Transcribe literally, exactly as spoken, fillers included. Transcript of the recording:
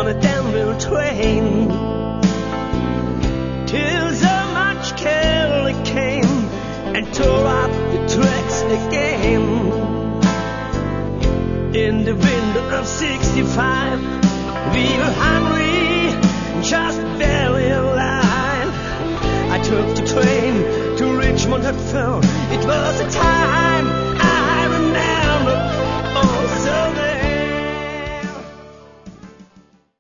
on a Danville train, till so much Kelly came and tore up the tracks again. In the winter of sixty-five, we were hungry, just barely alive. I took the train to Richmond at first. It was a time